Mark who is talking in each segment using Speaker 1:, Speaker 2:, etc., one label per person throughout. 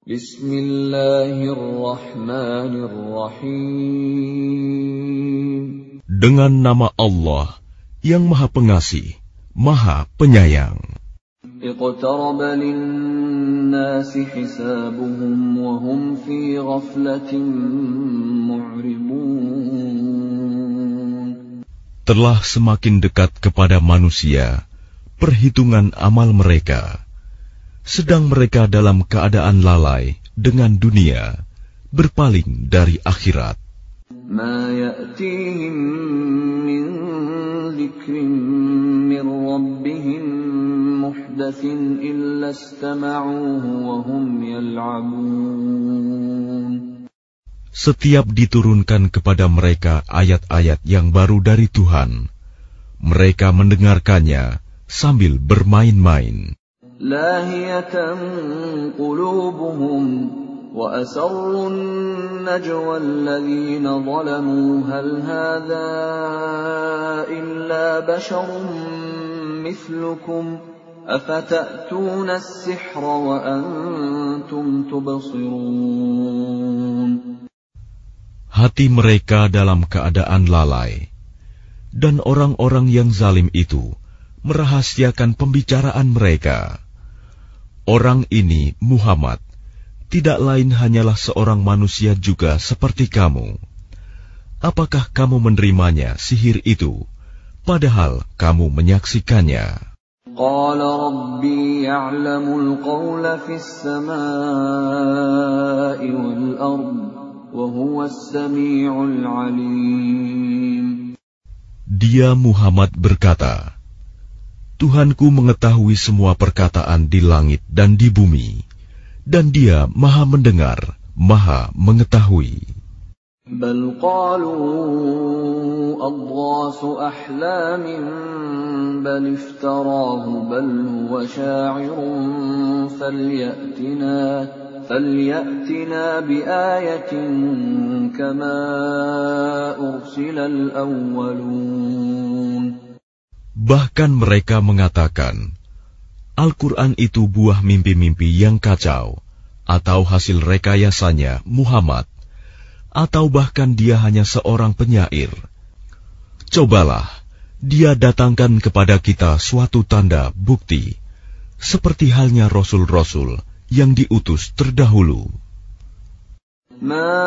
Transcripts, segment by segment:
Speaker 1: Bismillahirrahmanirrahim.
Speaker 2: Dengan nama Allah yang Maha Pengasih, Maha Penyayang.
Speaker 1: Iqtaraba lin-nasi hisabuhum wa hum fi ghaflatin mu'ridun.
Speaker 2: Telah semakin dekat kepada manusia perhitungan amal mereka, sedang mereka dalam keadaan lalai dengan dunia, berpaling dari akhirat.
Speaker 1: Ma ya'tihim min dzikrin min rabbihim muhdatsin illa istama'uhu wa hum yal'abun.
Speaker 2: Setiap diturunkan kepada mereka ayat-ayat yang baru dari Tuhan, mereka mendengarkannya sambil bermain-main.
Speaker 1: Lahiyatan qulubuhum wa asarrun najwa alladhina zalamu hal hadha illa basharun mithlukum afata'tuna as-sihra wa antum tubsirun.
Speaker 2: Hati mereka dalam keadaan lalai, dan orang-orang yang zalim itu merahasiakan pembicaraan mereka. Orang ini, Muhammad, tidak lain hanyalah seorang manusia juga seperti kamu. Apakah kamu menerimanya sihir itu, padahal kamu menyaksikannya?
Speaker 1: Qala Rabbi ya'lamul qawla fis samaa'i wal ard, wa huwas sami'ul 'alim.
Speaker 2: Dia Muhammad berkata, Tuhanku mengetahui semua perkataan di langit dan di bumi, dan Dia Maha mendengar, Maha mengetahui.
Speaker 1: Bal qalu adghasu ahlamin bal iftarahu bal huwa sya'irun falyatina biayatin kama ursilal awwalun.
Speaker 2: Bahkan mereka mengatakan, Al-Quran itu buah mimpi-mimpi yang kacau, atau hasil rekayasanya Muhammad, atau bahkan dia hanya seorang penyair. Cobalah, dia datangkan kepada kita suatu tanda bukti, seperti halnya Rasul-Rasul yang diutus terdahulu.
Speaker 1: Ma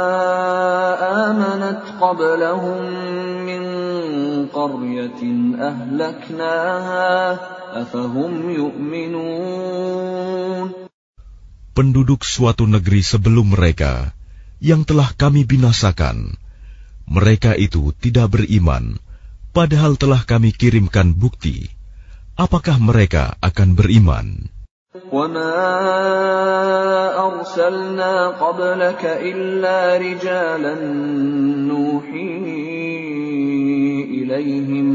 Speaker 1: amanat qablahum min qaryatin ahlaknaha afahum yu'minun.
Speaker 2: Penduduk suatu negeri sebelum mereka yang telah kami binasakan, mereka itu tidak beriman, padahal telah kami kirimkan bukti. Apakah mereka akan beriman?
Speaker 1: وَمَا أَرْسَلْنَا قَبْلَكَ إِلَّا رِجَالًا نُوحِي إِلَيْهِمْ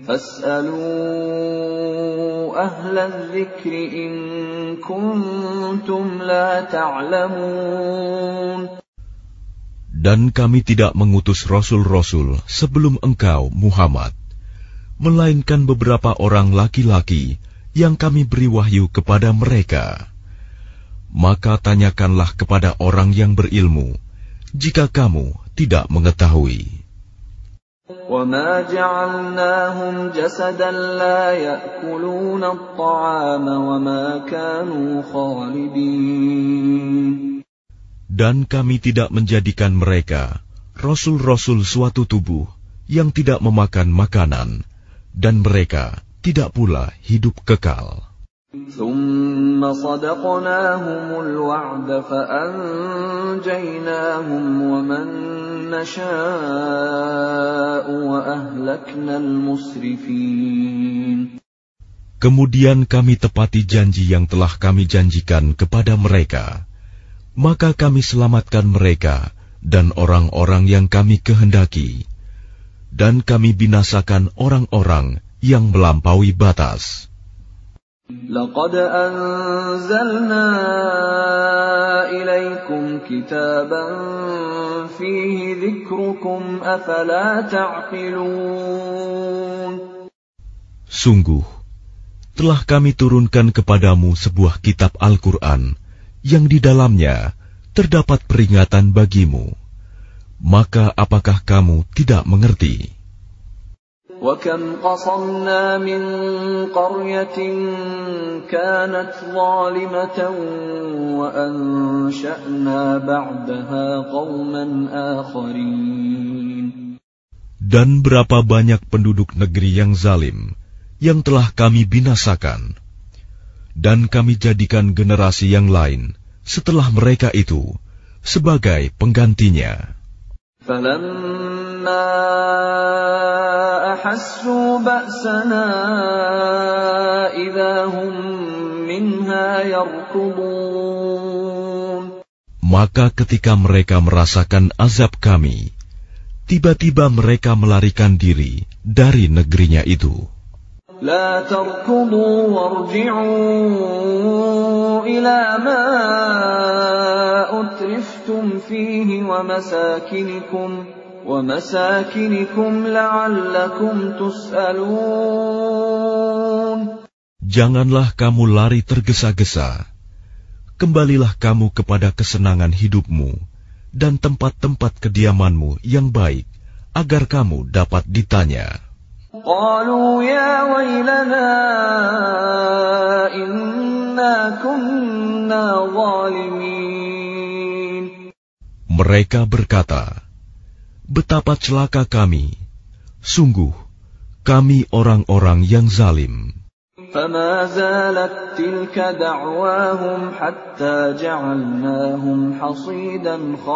Speaker 1: فَاسْأَلُوا أَهْلَ الذِّكْرِ إِن كُنتُمْ لَا تَعْلَمُونَ.
Speaker 2: Dan kami tidak mengutus rasul-rasul sebelum engkau, Muhammad, melainkan beberapa orang laki-laki yang kami beri wahyu kepada mereka. Maka tanyakanlah kepada orang yang berilmu, jika kamu tidak mengetahui.
Speaker 1: وَمَا جَعَلْنَاهُمْ جَسَدًا لَا يَأْكُلُونَ الطَّعَامَ وَمَا كَانُوا خَالِدِينَ.
Speaker 2: Dan kami tidak menjadikan mereka, rasul-rasul suatu tubuh, yang tidak memakan makanan, dan mereka tidak pula hidup kekal.
Speaker 1: ثُمَّ صَدَقْنَاهُمُ الْوَعْدَ فَأَنْجَيْنَاهُمْ وَمَنْ نَشَاءُ وَأَهْلَكْنَا الْمُسْرِفِينَ.
Speaker 2: Kemudian kami tepati janji yang telah kami janjikan kepada mereka, maka kami selamatkan mereka dan orang-orang yang kami kehendaki, dan kami binasakan orang-orang yang melampaui batas.
Speaker 1: لَقَدْ أَنزَلْنَا إِلَيْكُمْ كِتَابًا فِيهِ ذِكْرُكُمْ أَفَلَا تَعْقِلُونَ.
Speaker 2: Sungguh, telah kami turunkan kepadamu sebuah kitab Al-Quran yang di dalamnya terdapat peringatan bagimu. Maka apakah kamu tidak mengerti?
Speaker 1: وَكَمْ قَصَمْنَا مِنْ قَرْيَةٍ كَانَتْ ظَالِمَةً وَأَنْشَأْنَا بَعْدَهَا قَوْمًا آخَرِينَ.
Speaker 2: Dan berapa banyak penduduk negeri yang zalim yang telah kami binasakan, dan kami jadikan generasi yang lain setelah mereka itu sebagai penggantinya.
Speaker 1: فَلَمَّا أَحَسُّوا بَأْسَنَا إِذَا هُمْ مِنْهَا يَرْكُضُونَ.
Speaker 2: Maka ketika mereka merasakan azab kami, tiba-tiba mereka melarikan diri dari negerinya itu.
Speaker 1: لا تركضوا وارجعوا إلى ما أترفتم فيه ومساكنكم لعلكم تسألون.
Speaker 2: Janganlah kamu lari tergesa-gesa. Kembalilah kamu kepada kesenangan hidupmu dan tempat-tempat kediamanmu yang baik, agar kamu dapat ditanya.
Speaker 1: قالوا يا ويلنا إنا كنا ظالمين.
Speaker 2: Mereka berkata, betapa celaka kami, sungguh kami orang-orang yang zalim.
Speaker 1: فما زالت تلك دعواهم حتى جعلناهم حصيدا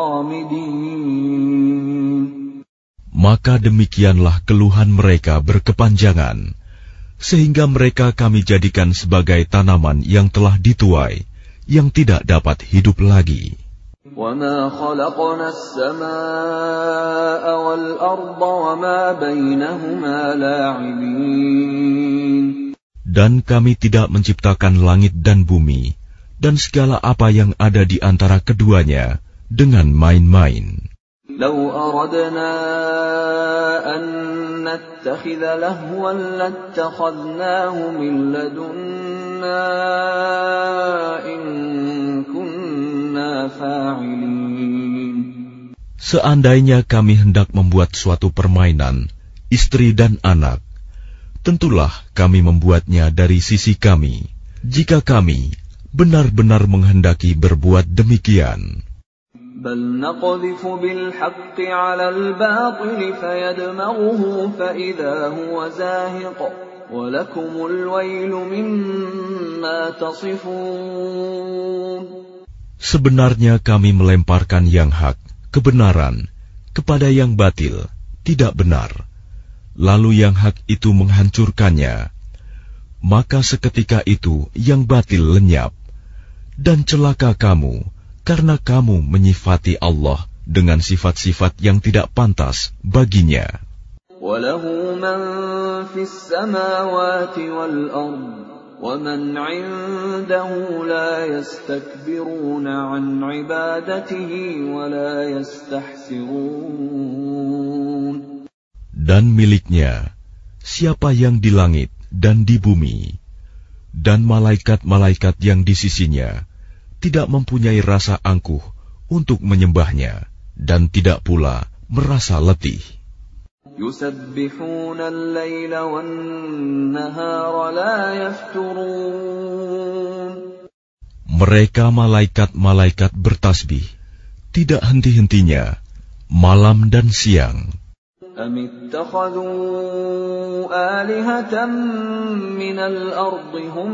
Speaker 1: خامدين.
Speaker 2: Maka demikianlah keluhan mereka berkepanjangan, sehingga mereka kami jadikan sebagai tanaman yang telah dituai, yang tidak dapat hidup lagi.
Speaker 1: وَمَا خَلَقْنَا السَّمَاءَ وَالْأَرْضَ وَمَا بَيْنَهُمَا لَاعِبِينَ.
Speaker 2: Dan kami tidak menciptakan langit dan bumi, dan segala apa yang ada di antara keduanya, dengan main-main.
Speaker 1: لو أردنا أن نتخذ لهوا لاتخذناه من لدنا إن كنا فاعلين.
Speaker 2: Seandainya kami hendak membuat suatu permainan, istri dan anak, tentulah kami membuatnya dari sisi kami, jika kami benar-benar menghendaki berbuat demikian.
Speaker 1: بل نقذف بالحق على الباطل فيدمغه فإذا هو زاهق ولكم الويل مما تصفون.
Speaker 2: Sebenarnya kami melemparkan yang hak, kebenaran, kepada yang batil, tidak benar. Lalu yang hak itu menghancurkannya. Maka seketika itu yang batil lenyap. Dan celaka kamu, karena kamu menyifati Allah dengan sifat-sifat yang tidak pantas baginya.
Speaker 1: وَلَهُ مَنْ فِي السَّمَاوَاتِ وَالْأَرْضِ وَمَنْ عِنْدَهُ لَا يَسْتَكْبِرُونَ عَنْ عِبَادَتِهِ وَلَا يَسْتَحْسِرُونَ.
Speaker 2: Dan miliknya siapa yang di langit dan di bumi, dan malaikat-malaikat yang di sisinya tidak mempunyai rasa angkuh untuk menyembahnya, dan tidak pula merasa letih.
Speaker 1: يُسَبِّحُونَ اللَّيْلَ وَالنَّهَارَ لَا يَفْتُرُونَ.
Speaker 2: Mereka malaikat-malaikat bertasbih, tidak henti-hentinya, malam dan siang.
Speaker 1: أَمِ اتَّخَذُوا آلِهَةً مِّنَ الْأَرْضِ هُمْ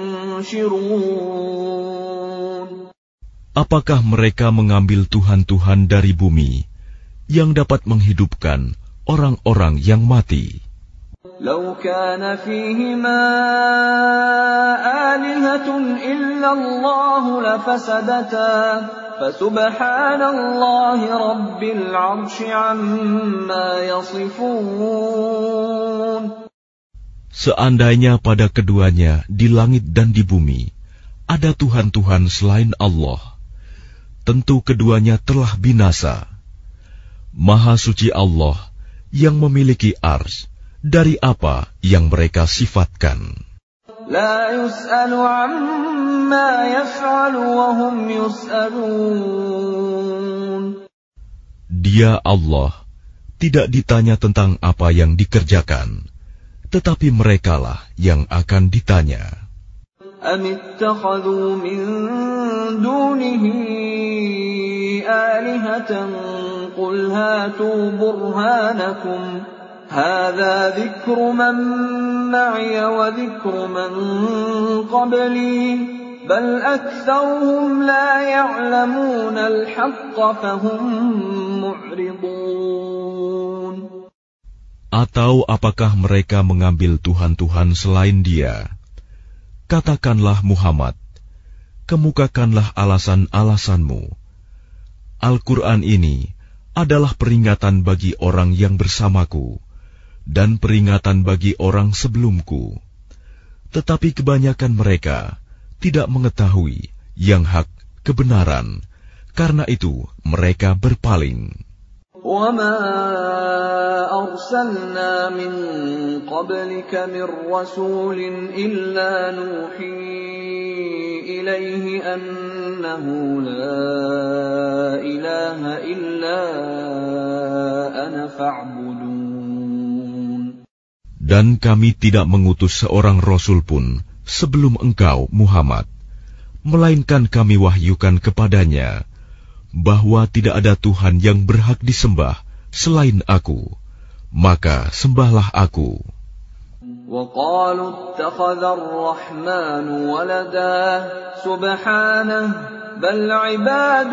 Speaker 1: يُنشِرُونَ.
Speaker 2: Apakah mereka mengambil tuhan-tuhan dari bumi yang dapat menghidupkan orang-orang yang mati?
Speaker 1: لو كان فيهما آلهة إلا الله لفسدتا فسبحان الله رب العرش عما يصفون.
Speaker 2: Seandainya pada keduanya di langit dan di bumi ada Tuhan-Tuhan selain Allah, tentu keduanya telah binasa. Maha suci Allah yang memiliki ars dari apa yang mereka sifatkan.
Speaker 1: لا يسأل عما يفعل وهم يسألون.
Speaker 2: Dia Allah tidak ditanya tentang apa yang dikerjakan, tetapi merekalah yang akan ditanya.
Speaker 1: أم اتخذوا من دونه آلهة قل هاتوا برهانكم هذا ذكر من معي وذكر من قبلي بل أكثرهم لا يعلمون الحق فهم معرضون.
Speaker 2: Atau apakah mereka mengambil Tuhan-Tuhan selain Dia? Katakanlah Muhammad, kemukakanlah alasan-alasanmu. Al-Quran ini adalah peringatan bagi orang yang bersamaku dan peringatan bagi orang sebelumku. Tetapi kebanyakan mereka tidak mengetahui yang hak kebenaran, karena itu mereka berpaling.
Speaker 1: وَمَا أَرْسَلْنَا مِن قَبْلِكَ مِن رَّسُولٍ إِلَّا نُوحِي إِلَيْهِ أَنَّهُ لَا إِلَٰهَ إِلَّا أَنَا فَاعْبُدُونِ.
Speaker 2: Dan kami tidak mengutus seorang rasul pun sebelum engkau, Muhammad, melainkan kami wahyukan kepadanya bahwa tidak ada Tuhan yang berhak disembah selain Aku, maka sembahlah Aku.
Speaker 1: وَقَالُوا اتَّخَذَ الرَّحْمَنُ وَلَدًا سُبْحَانَهُ بَلْ عِبَادٌ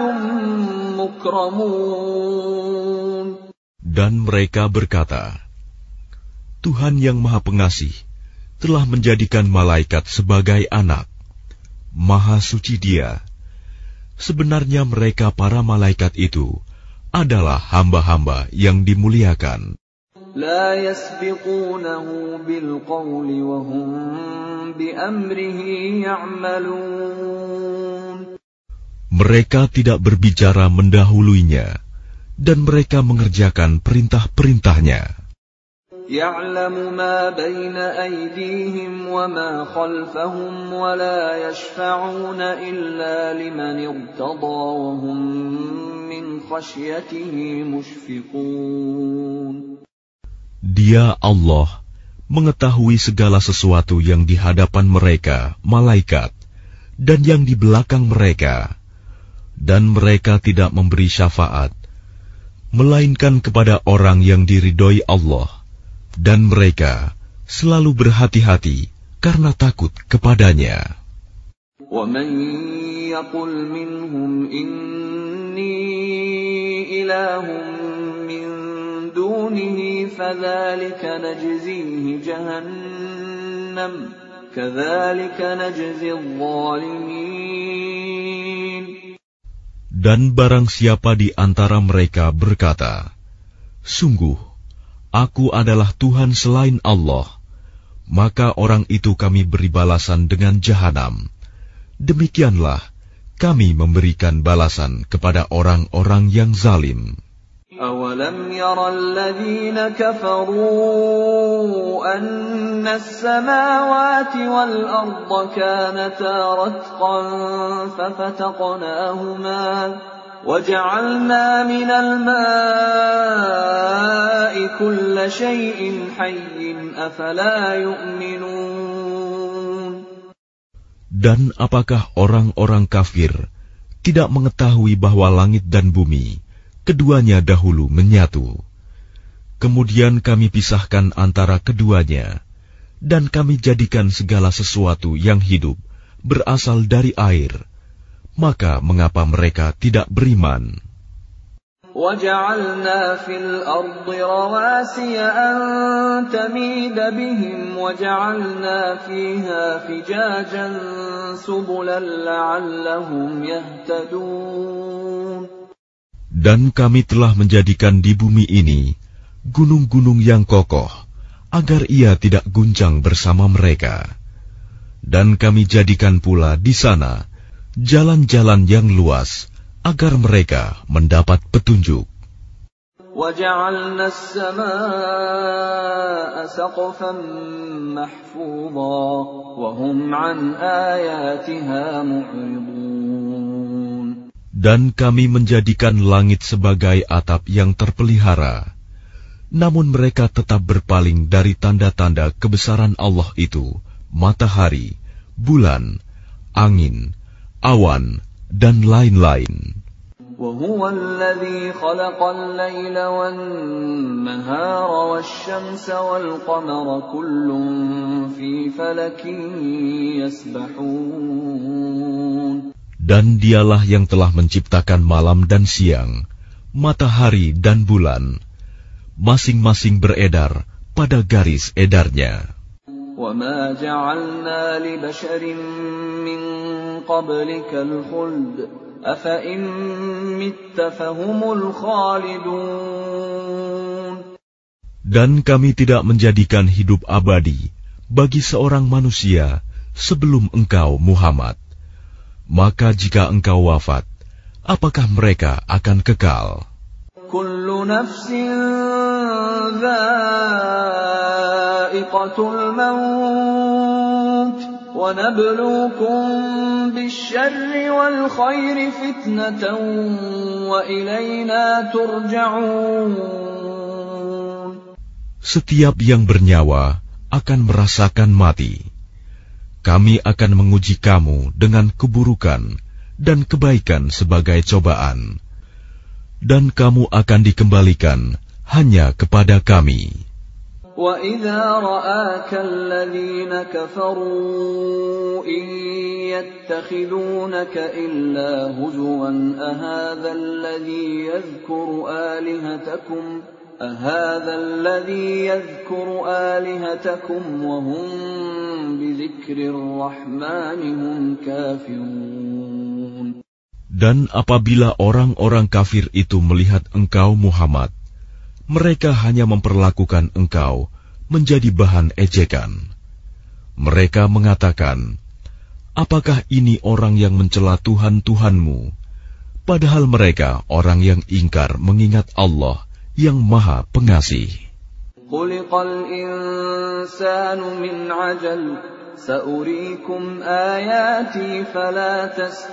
Speaker 1: مُكْرَمُونَ.
Speaker 2: Dan mereka berkata, Tuhan yang Maha Pengasih telah menjadikan malaikat sebagai anak. Maha suci Dia. Sebenarnya mereka para malaikat itu adalah hamba-hamba yang dimuliakan.
Speaker 1: لا يسبقونه بالقول وهم بأمره يعملون.
Speaker 2: Mereka tidak berbicara mendahuluinya, dan mereka mengerjakan perintah-perintahnya.
Speaker 1: يعلم ما بين أيديهم وما خلفهم ولا يشفعون إلا لمن ارتضى وهم من خشيته مشفقون.
Speaker 2: Dia Allah mengetahui segala sesuatu yang di hadapan mereka, malaikat, dan yang di belakang mereka, dan mereka tidak memberi syafaat, melainkan kepada orang yang diridhoi Allah. Dan mereka selalu berhati-hati karena takut kepadanya.
Speaker 1: وَمَنْ يَقُلْ مِنْهُمْ إِنِّي إِلَٰهٌ مِّن دُونِهِ فَذَلِكَ نَجْزِيهِ جَهَنَّمَ كَذَلِكَ نَجْزِي الظَّالِمِينَ.
Speaker 2: Dan barang siapa di antara mereka berkata, sungguh, Aku adalah Tuhan selain Allah, maka orang itu kami beri balasan dengan jahanam. Demikianlah kami memberikan balasan kepada orang-orang yang zalim.
Speaker 1: أَوَلَمْ يَرَ الَّذِينَ كَفَرُوا أَنَّ السَّمَاوَاتِ وَالْأَرْضَ كَانَتَا رَتْقًا فَفَتَقْنَاهُمَا وَجَعَلْنَا مِنَ الْمَاءِ كُلَّ شَيْءٍ حَيٍّ أَفَلَا يُؤْمِنُونَ.
Speaker 2: Dan apakah orang-orang kafir tidak mengetahui bahwa langit dan bumi keduanya dahulu menyatu? Kemudian kami pisahkan antara keduanya, dan kami jadikan segala sesuatu yang hidup berasal dari air. Maka mengapa mereka tidak beriman?
Speaker 1: وَجَعَلْنَا فِي الْأَرْضِ رَوَاسِيَ أَن تَمِيدَ بِهِمْ وَجَعَلْنَا فِيهَا فِجَاجًا سُبُلًا لَعَلَّهُمْ يَهْتَدُونَ.
Speaker 2: Dan kami telah menjadikan di bumi ini gunung-gunung yang kokoh, agar ia tidak guncang bersama mereka. Dan kami jadikan pula di sana jalan-jalan yang luas, agar mereka mendapat petunjuk.
Speaker 1: وَجَعَلْنَا السَّمَاءَ سَقْفًا مَحْفُوظًا وَهُمْ عَنْ آيَاتِهَا مُعْرِضُونَ.
Speaker 2: Dan kami menjadikan langit sebagai atap yang terpelihara, namun mereka tetap berpaling dari tanda-tanda kebesaran Allah itu, matahari, bulan, angin, awan, dan lain-lain.
Speaker 1: وَهُوَ الَّذِي خَلَقَ اللَّيْلَ وَالنَّهَارَ وَالشَّمْسَ وَالْقَمَرَ كُلٌّ فِي فَلَكٍ يَسْبَحُونَ.
Speaker 2: Dan dialah yang telah menciptakan malam dan siang, matahari dan bulan, masing-masing beredar pada garis edarnya.
Speaker 1: وَمَا جَعَلْنَا لِبَشَرٍ مِّن قَبْلِكَ الْخُلْدَ أَفَإِن مِّتَّ فَهُمُ الْخَالِدُونَ.
Speaker 2: Dan kami tidak menjadikan hidup abadi bagi seorang manusia sebelum engkau, Muhammad. Maka jika engkau wafat, apakah mereka akan kekal?
Speaker 1: Kullu nafsin dha'iqatul maut wa nabluukum bisyarri wal khairi fitnatan wa ilayna turja'un.
Speaker 2: Setiap yang bernyawa akan merasakan mati. Kami akan menguji kamu dengan keburukan dan kebaikan sebagai cobaan. Dan kamu akan dikembalikan hanya kepada kami.
Speaker 1: وَإِذَا رَآكَ الَّذِينَ كَفَرُوا إِن يَتَّخِذُونَكَ إِلَّا هُزُوًا أَهَذَا الَّذِي يَذْكُرُ آلِهَتَكُمْ وَهُمْ بِذِكْرِ الرَّحْمَنِ هُمْ كَافِرُونَ.
Speaker 2: Dan apabila orang-orang kafir itu melihat engkau, Muhammad, mereka hanya memperlakukan engkau menjadi bahan ejekan. Mereka mengatakan, apakah ini orang yang mencela Tuhan-Tuhanmu? Padahal mereka orang yang ingkar mengingat Allah yang Maha Pengasih.
Speaker 1: Khuliqal insanu min ajal, sa'uriikum ayati fala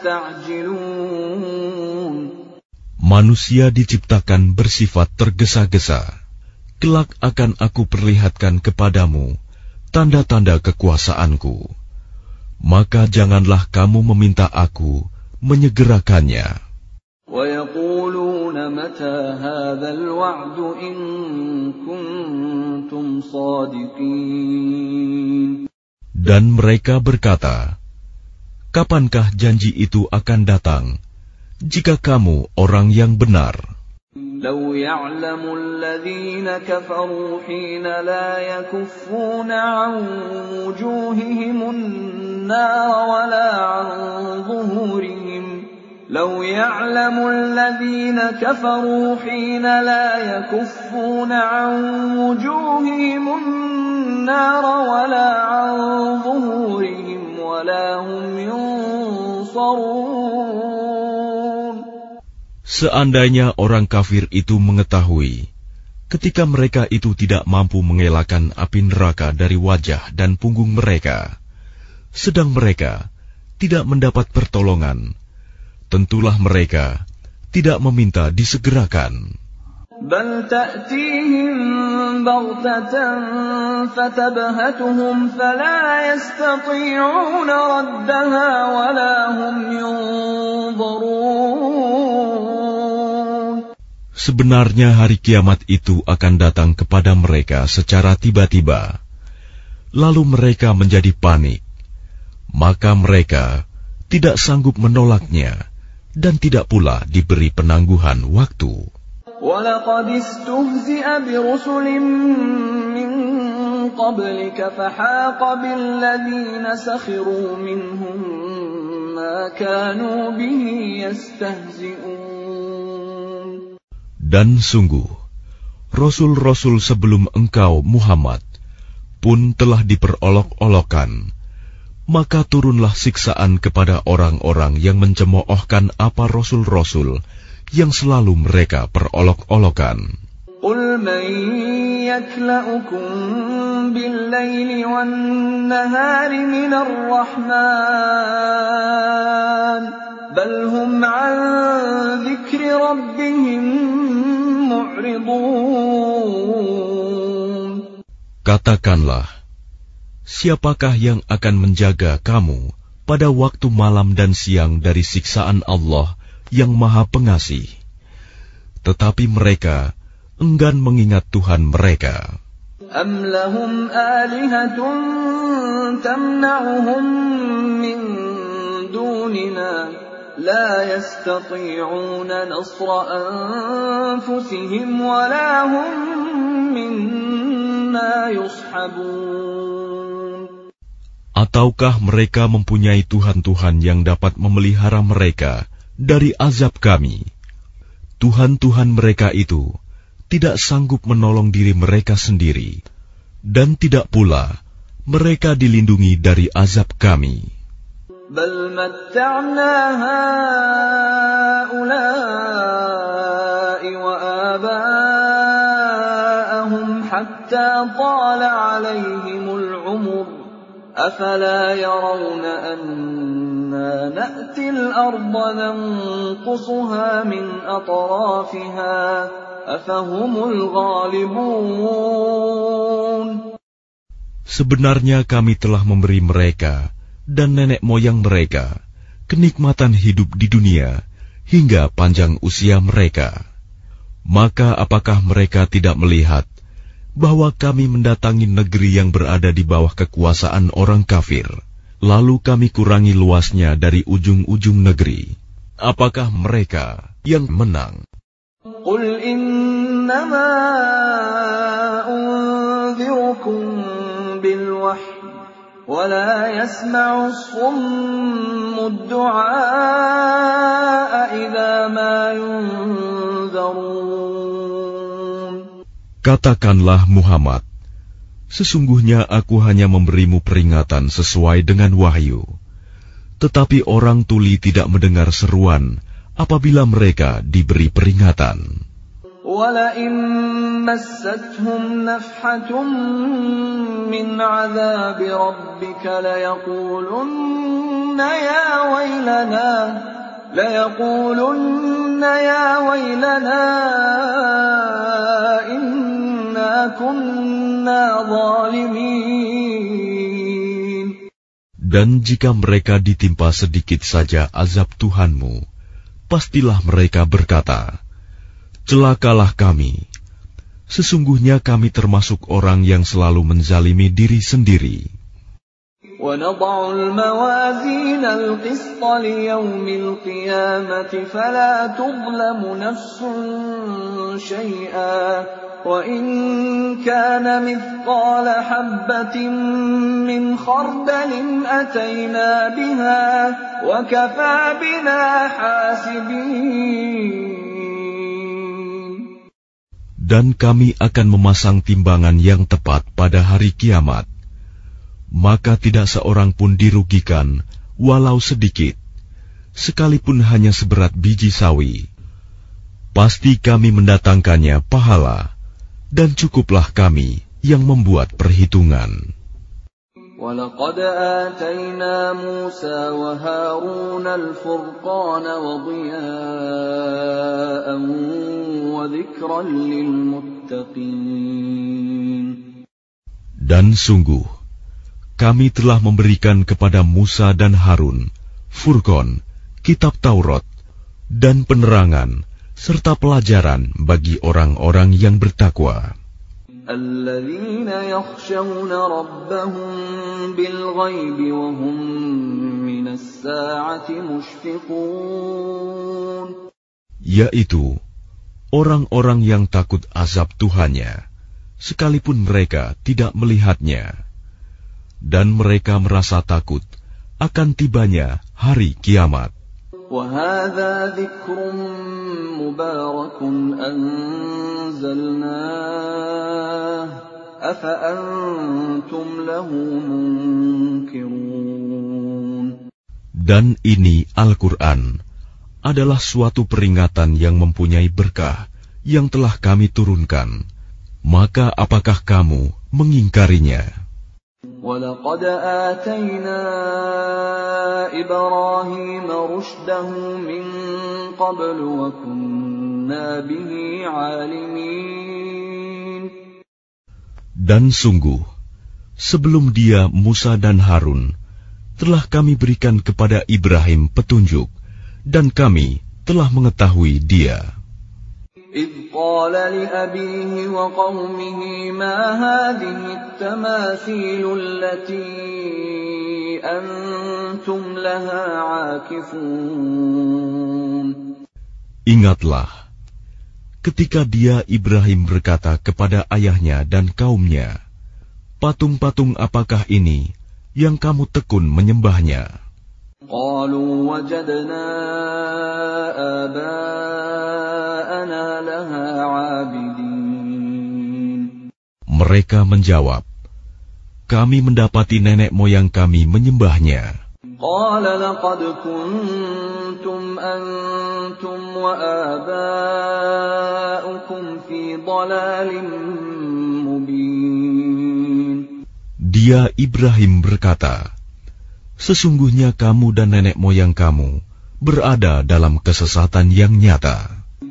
Speaker 1: tasta'jilun.
Speaker 2: Manusia diciptakan bersifat tergesa-gesa. Kelak akan aku perlihatkan kepadamu tanda-tanda kekuasaanku. Maka janganlah kamu meminta aku menyegerakannya.
Speaker 1: وَيَقُولُونَ مَتَى هَذَا الْوَعْدُ إِن كُنتُمْ صَادِقِينَ.
Speaker 2: Dan mereka berkata, kapankah janji itu akan datang, jika kamu orang yang benar?
Speaker 1: لَوْ يَعْلَمُ الَّذِينَ كَفَرُوا حِينَ لَا يَكُفُّونَ عَنْ وُجُوهِهِمُ النَّارَ وَلَا عَنْ ظُهُورِهِمْ لَوْ يَعْلَمُ الَّذِينَ كَفَرُوا حِينَ لَا يَكُفُّونَ عَنْ وُجُوهِهِمُ النَّارَ وَلَا عَنْ ظُهُورِهِمْ وَلَا هُمْ يُنصَرُونَ.
Speaker 2: Seandainya orang kafir itu mengetahui, ketika mereka itu tidak mampu mengelakkan api neraka dari wajah dan punggung mereka, sedang mereka tidak mendapat pertolongan, tentulah mereka tidak meminta disegerakan.
Speaker 1: Bal ta'tihim baghtatan fatabhatuhum fala yastati'una raddaha wala hum yunzarun.
Speaker 2: Sebenarnya hari kiamat itu akan datang kepada mereka secara tiba-tiba, lalu mereka menjadi panik, maka mereka tidak sanggup menolaknya dan tidak pula diberi penangguhan waktu.
Speaker 1: وَلَقَدِ اسْتُهْزِئَ بِرُسُلٍ مِّن قَبْلِكَ فَحَاقَ بِالَّذِينَ سَخِرُوا مِنْهُم مَّا كَانُوا بِهِ يَسْتَهْزِئُونَ.
Speaker 2: Dan sungguh, Rasul-Rasul sebelum engkau, Muhammad, pun telah diperolok-olokkan. Maka turunlah siksaan kepada orang-orang yang mencemoohkan apa Rasul-Rasul yang selalu mereka perolok-olokan.
Speaker 1: قُلْ مَن يَكْلَؤُكُم بِاللَّيْلِ وَالنَّهَارِ مِنَ الرَّحْمَنِ بَلْ هُمْ عَن ذِكْرِ رَبِّهِم مُّعْرِضُونَ.
Speaker 2: Katakanlah, siapakah yang akan menjaga kamu pada waktu malam dan siang dari siksaan Allah yang Maha Pengasih? Tetapi mereka enggan mengingat Tuhan mereka.
Speaker 1: أَمْ لَهُمْ آلِهَةٌ تَمْنَعُهُم مِّن دُونِنَا لَا يَسْتَطِيعُونَ نَصْرَ أَنفُسِهِمْ وَلَا هُم مِّنَّا يُصْحَبُونَ.
Speaker 2: Ataukah mereka mempunyai Tuhan-Tuhan yang dapat memelihara mereka dari azab kami? Tuhan-Tuhan mereka itu tidak sanggup menolong diri mereka sendiri, dan tidak pula mereka dilindungi dari azab kami.
Speaker 1: بَلْ مَتَّعْنَا هَٰؤُلَاءِ وَآبَاءَهُمْ حَتَّىٰ طَالَ عَلَيْهِمُ الْعُمُرُ أَفَلَا يَرَوْنَ أَنَّا نَأْتِي الْأَرْضَ نَنقُصُهَا مِنْ أَطْرَافِهَا أَفَهُمُ الْغَالِبُونَ.
Speaker 2: Sebenarnya kami telah memberi mereka dan nenek moyang mereka kenikmatan hidup di dunia hingga panjang usia mereka. Maka apakah mereka tidak melihat bahwa kami mendatangi negeri yang berada di bawah kekuasaan orang kafir, lalu kami kurangi luasnya dari ujung-ujung negeri? Apakah mereka yang menang?
Speaker 1: قُلْ إِنَّمَا أُنذِرُكُم بِالْوَحْيِ وَلَا يَسْمَعُ الصُّمُّ الدُّعَاءَ إِذَا مَا يُنذَرُونَ.
Speaker 2: Katakanlah Muhammad, sesungguhnya aku hanya memberimu peringatan sesuai dengan wahyu. Tetapi orang tuli tidak mendengar seruan apabila mereka diberi peringatan.
Speaker 1: وَلَئِن مَّسَّتْهُمْ نَفْحَةٌ مِّنْ عَذَابِ رَبِّكَ لَيَقُولُنَّ يَا وَيْلَنَا إِنَّا كُنَّا ظَالِمِينَ.
Speaker 2: Dan jika mereka ditimpa sedikit saja azab Tuhanmu, pastilah mereka berkata, celakalah kami. Sesungguhnya kami termasuk orang yang selalu menzalimi diri sendiri.
Speaker 1: وَنَضَعُ الْمَوَازِينَ الْقِسْطَ لِيَوْمِ الْقِيَامَةِ فَلَا تُظْلَمُ نَفْسٌ شَيْئًا وَإِنْ كَانَ مِثْقَالَ حَبَّةٍ مِّنْ خَرْدَلٍ أَتَيْنَا بِهَا وَكَفَى بِنَا حَاسِبِينَ.
Speaker 2: Dan kami akan memasang timbangan yang tepat pada hari kiamat. Maka tidak seorang pun dirugikan, walau sedikit, sekalipun hanya seberat biji sawi. Pasti kami mendatangkannya pahala, dan cukuplah kami yang membuat perhitungan.
Speaker 1: وَلَقَدْ آتَيْنَا مُوسَى وَهَارُونَ الْفُرْقَانَ وَضِيَاءً وَذِكْرًا لِلْمُتَّقِينَ.
Speaker 2: Dan sungguh, kami telah memberikan kepada Musa dan Harun Furqan, kitab Taurat, dan penerangan, serta pelajaran bagi orang-orang yang bertakwa.
Speaker 1: الَّذِينَ يَخْشَوْنَ رَبَّهُم بِالْغَيْبِ وَهُم مِّنَ السَّاعَةِ مُشْفِقُونَ. Yaitu
Speaker 2: orang-orang yang takut azab Tuhannya, sekalipun mereka tidak melihatnya, dan mereka merasa takut akan tibanya hari kiamat.
Speaker 1: وَهَذَا ذِكْرٌ مُبَارَكٌ أَنزَلْنَاهُ أَفَأَنْتُمْ لَهُ مُنْكِرُونَ.
Speaker 2: Dan ini Al-Quran adalah suatu peringatan yang mempunyai berkah yang telah kami turunkan, maka apakah kamu mengingkarinya?
Speaker 1: وَلَقَدْ آتَيْنَا إِبْرَاهِيمَ رُشْدَهُ مِنْ قَبْلُ وَكُنَّا بِهِ عَالِمِينَ.
Speaker 2: Dan sungguh, sebelum dia Musa dan Harun, telah kami berikan kepada Ibrahim petunjuk, dan kami telah mengetahui dia.
Speaker 1: إِذْ قَالَ لِأَبِيهِ وَقَوْمِهِ مَا هَذِهِ التَّمَاثِيلُ الَّتِي أَنْتُمْ لَهَا عَاكِفُونَ.
Speaker 2: Ingatlah, ketika dia Ibrahim berkata kepada ayahnya dan kaumnya, patung-patung apakah ini yang kamu tekun menyembahnya?
Speaker 1: قَالُوا وَجَدْنَا آبَاءَنَا لَهَا عَابِدِينَ.
Speaker 2: Mereka menjawab, kami mendapati nenek moyang kami menyembahnya.
Speaker 1: قَالَ لَقَدْ كُنْتُمْ أَنْتُمْ وَآبَاؤُكُمْ فِي ضَلَالٍ مُبِينٍ.
Speaker 2: Dia Ibrahim berkata, sesungguhnya kamu dan nenek moyang kamu berada dalam kesesatan yang nyata.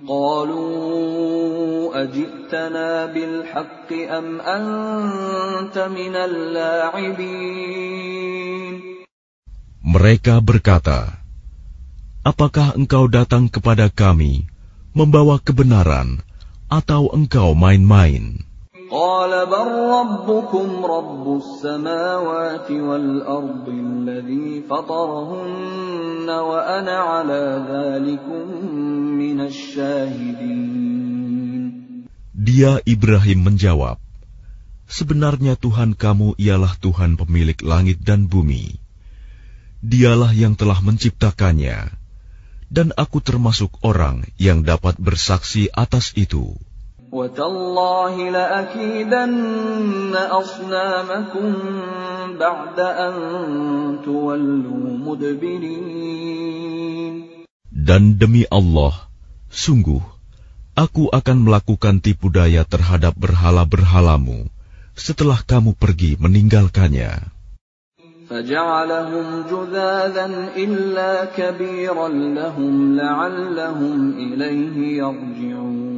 Speaker 1: قَالُوا أَجِئْتَنَا بِالْحَقِّ أَمْ أَنْتَ مِنَ اللَّاعِبِينَ.
Speaker 2: Mereka berkata, apakah engkau datang kepada kami membawa kebenaran atau engkau main-main?
Speaker 1: قَالَ بَلْ رَبُّكُمْ رَبُّ السَّمَاوَاتِ وَالْأَرْضِ الَّذِي فَطَرَهُنَّ وَأَنَا عَلَى ذَلِكُمْ مِنَ الشَّاهِدِينَ.
Speaker 2: Dia Ibrahim menjawab, sebenarnya Tuhan kamu ialah Tuhan pemilik langit dan bumi. Dialah yang telah menciptakannya, dan aku termasuk orang yang dapat bersaksi atas itu.
Speaker 1: وَتَاللَّهِ لَأَكِيدَنَّ أَصْنَامَكُمْ بَعْدَ أَن تُوَلُّوا مُدْبِرِينَ.
Speaker 2: Dan demi Allah, sungguh, aku akan melakukan tipu daya terhadap berhala-berhalamu setelah kamu pergi meninggalkannya.
Speaker 1: فَجَعَلَهُمْ جُذَاذًا إِلَّا كَبِيرًا لَهُمْ لَعَلَّهُمْ إِلَيْهِ يَرْجِعُونَ.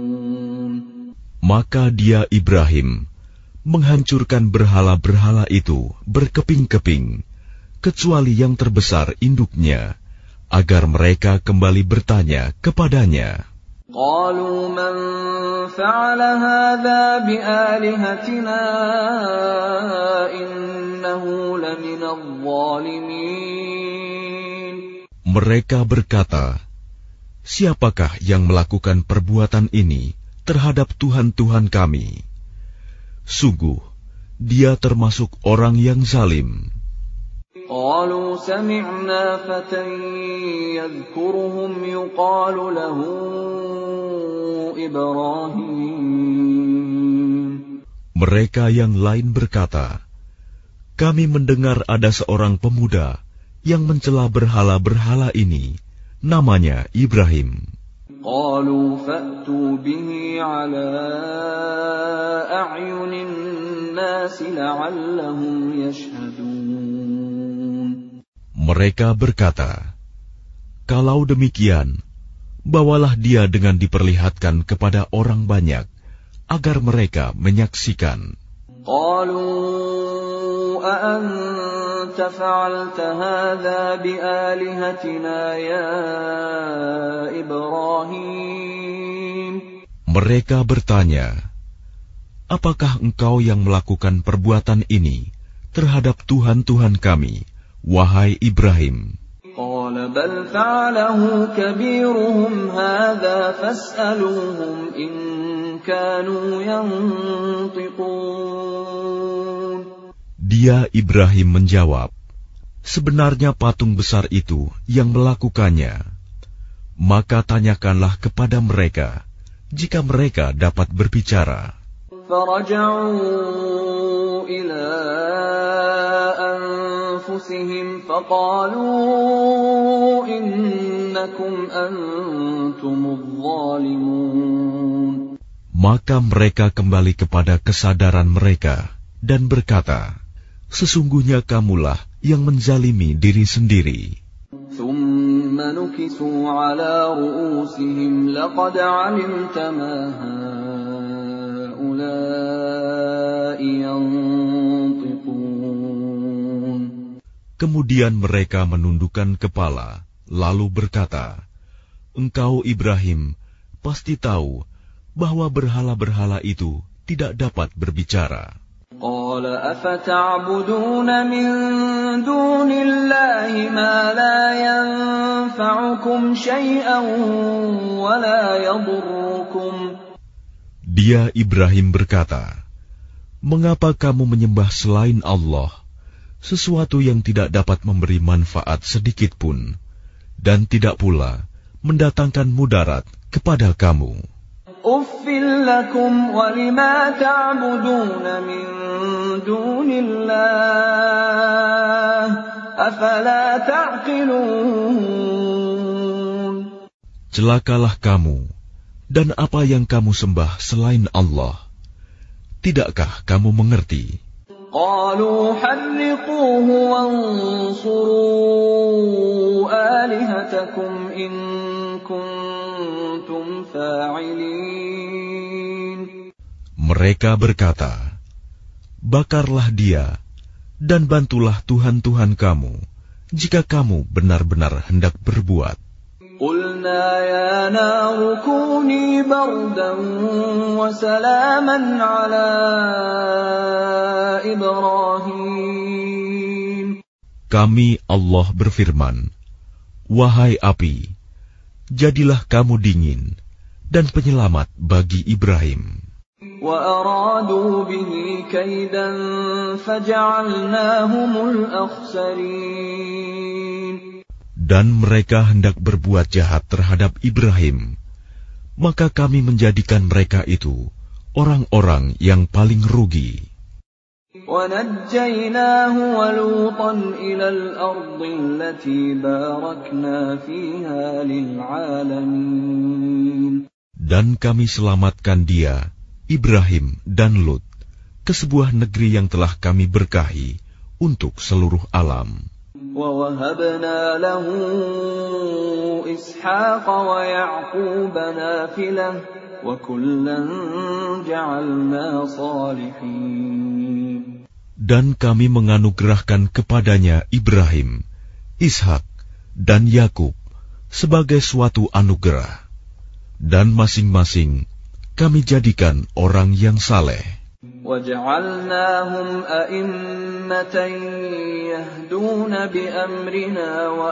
Speaker 2: Maka dia Ibrahim menghancurkan berhala-berhala itu berkeping-keping, kecuali yang terbesar induknya, agar mereka kembali bertanya kepadanya.
Speaker 1: قَالُوا مَنْ فَعَلَ هَذَا بِآلِهَتِنَا إِنَّهُ لَمِنَ الظَّالِمِينَ. Mereka
Speaker 2: berkata, siapakah yang melakukan perbuatan ini terhadap Tuhan-Tuhan kami? Sungguh, dia termasuk orang yang zalim.
Speaker 1: قالوا سمعنا فتى يذكرهم يقال له إبراهيم.
Speaker 2: Mereka yang lain berkata, kami mendengar ada seorang pemuda yang mencela berhala-berhala ini, namanya Ibrahim.
Speaker 1: قالوا فأتوا به على أعين الناس لعلهم يشهدون.
Speaker 2: Mereka berkata, kalau demikian, bawalah dia dengan diperlihatkan kepada orang banyak, agar mereka menyaksikan.
Speaker 1: قالوا أأنت فعلت هذا بآلهتنا يا إبراهيم.
Speaker 2: Mereka bertanya, apakah engkau yang melakukan perbuatan ini terhadap Tuhan-Tuhan kami, wahai Ibrahim?
Speaker 1: قال بل فعله كبيرهم هذا فاسألوهم إن كانوا ينطقون.
Speaker 2: Dia Ibrahim menjawab, sebenarnya patung besar itu yang melakukannya. Maka tanyakanlah kepada mereka, jika mereka dapat berbicara.
Speaker 1: فرجعوا إلى أنفسهم فقالوا إنكم أنتم الظالمون.
Speaker 2: Maka mereka kembali kepada kesadaran mereka dan berkata, sesungguhnya kamulah yang menzalimi diri sendiri.
Speaker 1: ثم نكسوا على رؤوسهم لقد علمت ما هؤلاء ينطقون.
Speaker 2: Kemudian mereka menundukkan kepala, lalu berkata, engkau Ibrahim pasti tahu bahwa berhala-berhala itu tidak dapat berbicara.
Speaker 1: قال أفتعبدون من دون الله ما لا ينفعكم شيئا ولا يضركم.
Speaker 2: Dia Ibrahim berkata, mengapa kamu menyembah selain Allah sesuatu yang tidak dapat memberi manfaat sedikit pun dan tidak pula mendatangkan mudarat kepada kamu?
Speaker 1: أُفٍّ لَكُمْ وَلِمَا تَعْبُدُونَ مِن دُونِ اللَّهِ أَفَلَا تَعْقِلُونَ.
Speaker 2: Celakalah kamu dan apa yang kamu sembah selain Allah. Tidakkah kamu mengerti?
Speaker 1: قَالُوا حَرِّقُوهُ وَانصُرُوا آلِهَتَكُمْ إِن كُنتُمْ فَاعِلِينَ.
Speaker 2: Mereka berkata, bakarlah dia dan bantulah Tuhan-Tuhan kamu jika kamu benar-benar hendak berbuat.
Speaker 1: قُلْنَا يَا نَارُ كُونِي بَرْدًا وَسَلَامًا عَلَى إِبْرَاهِيمَ.
Speaker 2: Kami Allah berfirman, wahai api, jadilah kamu dingin dan penyelamat bagi Ibrahim.
Speaker 1: وَأَرَادُوا بِهِ كَيْدًا فَجَعَلْنَاهُمُ الْأَخْسَرِينَ.
Speaker 2: Dan mereka hendak berbuat jahat terhadap Ibrahim, maka kami menjadikan mereka itu orang-orang yang paling rugi.
Speaker 1: وَنَجَّيْنَاهُ وَلُوطًا إِلَى الْأَرْضِ الَّتِي بَارَكْنَا فِيهَا لِلْعَالَمِينَ.
Speaker 2: Dan kami selamatkan dia, Ibrahim dan Lut, ke sebuah negeri yang telah kami berkahi untuk seluruh alam.
Speaker 1: وَوَهَبْنَا لَهُ إِسْحَاقَ وَيَعْقُوبَ نَافِلَةً وَكُلًّا جَعَلْنَا صَالِحِينَ.
Speaker 2: Dan kami menganugerahkan kepadanya Ibrahim, Ishak, dan Yakub sebagai suatu anugerah, dan masing-masing kami jadikan orang yang saleh.
Speaker 1: وَجَعَلْنَاهُمْ أَئِمَّةً يَهْدُونَ بِأَمْرِنَا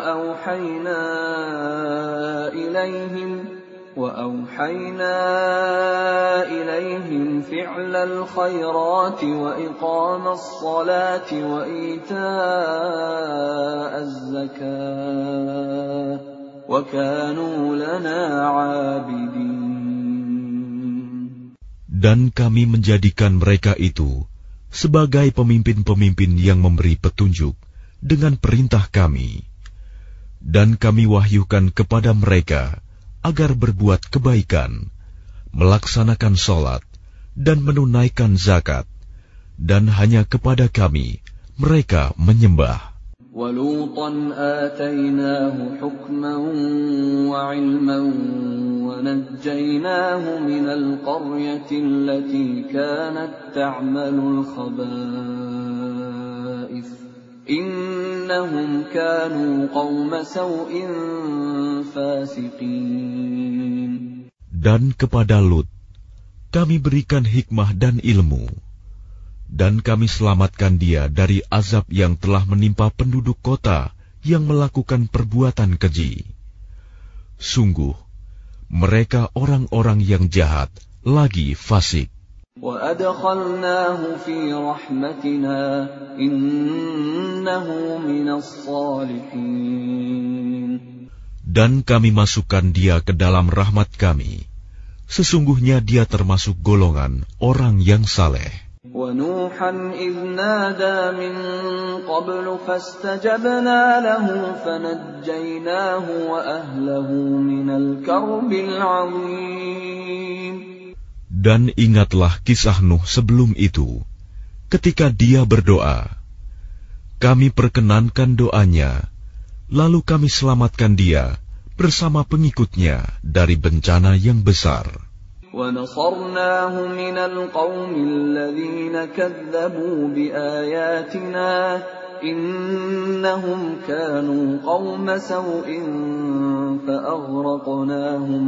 Speaker 1: وَأَوْحَيْنَا إِلَيْهِمْ فِعْلَ الْخَيْرَاتِ وَإِقَامَ الصَّلَاةِ وَإِيتَاءَ الزَّكَاةِ وَكَانُوا لَنَا عَابِدِينَ.
Speaker 2: Dan kami menjadikan mereka itu sebagai pemimpin-pemimpin yang memberi petunjuk dengan perintah kami. Dan kami wahyukan kepada mereka agar berbuat kebaikan, melaksanakan sholat, dan menunaikan zakat. Dan hanya kepada kami mereka menyembah.
Speaker 1: وَلُوطًا آتَيْنَاهُ حُكْمًا وَعِلْمًا وَنَجَّيْنَاهُ مِنَ الْقَرْيَةِ الَّتِي كَانَتْ تَعْمَلُ الْخَبَائِثَ إِنَّهُمْ كَانُوا قَوْمَ سَوْءٍ فَاسِقِينَ.
Speaker 2: Dan kepada Lut kami berikan hikmah dan ilmu, dan kami selamatkan dia dari azab yang telah menimpa penduduk kota yang melakukan perbuatan keji. Sungguh, mereka orang-orang yang jahat lagi fasik.
Speaker 1: وَأَدْخَلْنَاهُ فِي رَحْمَتِنَا إِنَّهُ مِنَ الصَّالِحِينَ.
Speaker 2: Dan kami masukkan dia ke dalam rahmat kami. Sesungguhnya dia termasuk golongan orang yang saleh.
Speaker 1: وَنُوحًا إِذْ نَادَى مِن قَبْلُ فَاسْتَجَبْنَا لَهُ فَنَجَّيْنَاهُ وَأَهْلَهُ مِنَ الْكَرْبِ الْعَظِيمِ.
Speaker 2: Dan ingatlah kisah Nuh sebelum itu, ketika dia berdoa. Kami perkenankan doanya, lalu kami selamatkan dia bersama pengikutnya dari bencana yang besar.
Speaker 1: وَنَصَرْنَاهُ مِنَ الْقَوْمِ الَّذِينَ كَذَّبُوا بِآيَاتِنَا إِنَّهُمْ كَانُوا قَوْمَ سَوْءٍ فَأَغْرَقْنَاهُمْ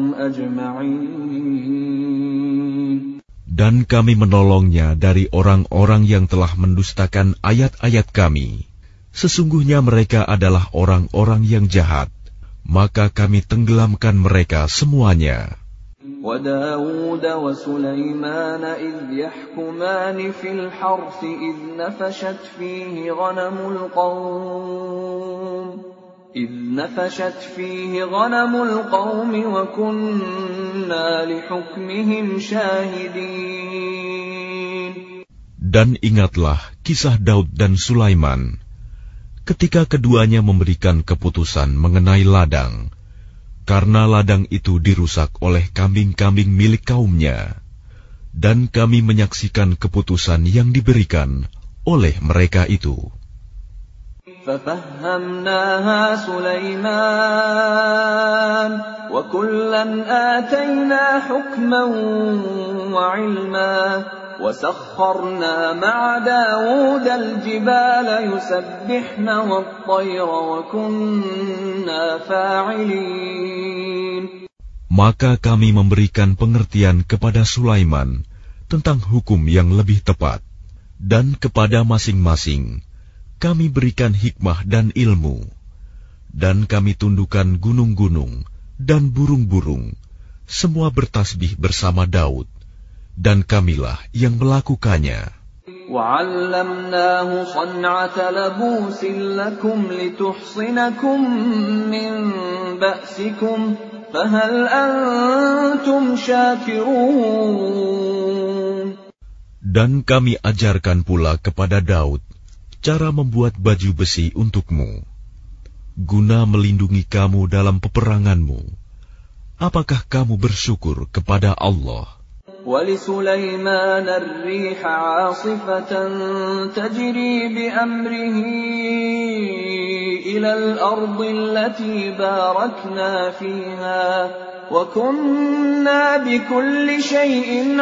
Speaker 1: أَجْمَعِينَ.
Speaker 2: Dan kami menolongnya dari orang-orang yang telah mendustakan ayat-ayat kami. Sesungguhnya mereka adalah orang-orang yang jahat, maka kami tenggelamkan mereka semuanya.
Speaker 1: وَدَاوُودَ وَسُلَيْمَانَ إِذْ يَحْكُمَانِ فِي الْحَرْثِ إِذْ نَفَشَتْ فِيهِ غَنَمُ الْقَوْمِ وَكُنَّا لِحُكْمِهِمْ شَاهِدِينَ.
Speaker 2: Dan ingatlah kisah Daud dan Sulaiman, ketika keduanya memberikan keputusan mengenai ladang, karena ladang itu dirusak oleh kambing-kambing milik kaumnya, dan kami menyaksikan keputusan yang diberikan oleh mereka itu.
Speaker 1: فَفَهَّمْنَاهَا سُلَيْمَانَ وَكُلًّا آتَيْنَا حُكْمًا وَعِلْمًا وَسَخَّرْنَا مَعَ دَاوُودَ الْجِبَالَ يُسَبِّحْنَ وَالطَّيْرَ وَكُنَّا فَاعِلِينَ.
Speaker 2: Maka kami memberikan pengertian kepada Sulaiman tentang hukum yang lebih tepat, dan kepada masing-masing kami berikan hikmah dan ilmu, dan kami tundukkan gunung-gunung dan burung-burung, semua bertasbih bersama Daud, dan kamilah yang melakukannya.
Speaker 1: وَعَلَّمْنَاهُ صَنْعَةَ لَبُوسٍ لَكُمْ لِتُحْصِنَكُمْ مِنْ بَأْسِكُمْ فَهَلْ أَنْتُمْ شَاكِرُونَ.
Speaker 2: Dan kami ajarkan pula kepada Daud cara membuat baju besi untukmu, guna melindungi kamu dalam peperanganmu. Apakah kamu bersyukur kepada Allah?
Speaker 1: وَلِسُلَيْمَانَ الرِّيحَ عَاصِفَةً تَجْرِي بِأَمْرِهِ إِلَى الْأَرْضِ الَّتِي بَارَكْنَا فِيهَا وَكُنَّا بِكُلِّ شَيْءٍ